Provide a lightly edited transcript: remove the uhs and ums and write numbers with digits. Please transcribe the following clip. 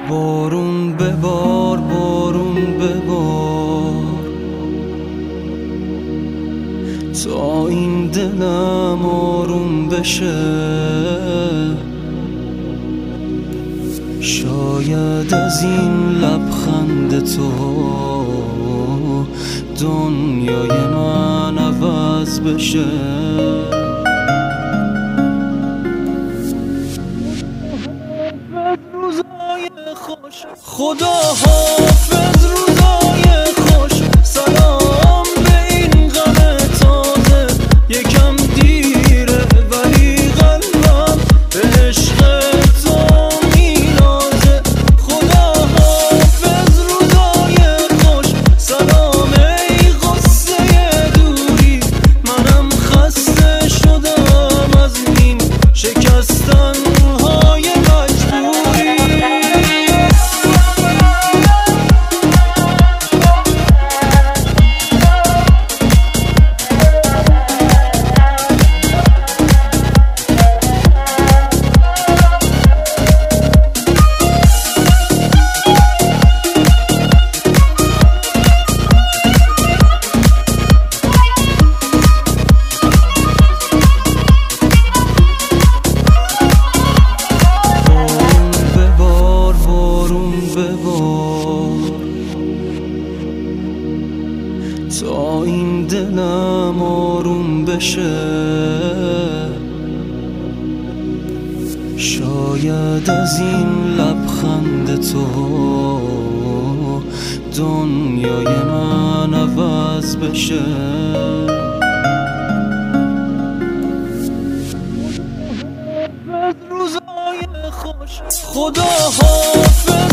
بارون ببار، بارون ببار، تا این دلم آروم بشه. شاید از این لبخند تو دنیای من عوض بشه. خدا حافظ روزای خوش، سلام به این غم تازه. یکم دیره ولی قلبم به عشق تو میلازه. خدا حافظ روزای خوش، سلام ای قصه دوری. منم خسته شدم از این شکستن های مجبوری. تا این دلم آروم بشه. شاید از این لبخند تو دنیای من عوض بشه. خدا حافظ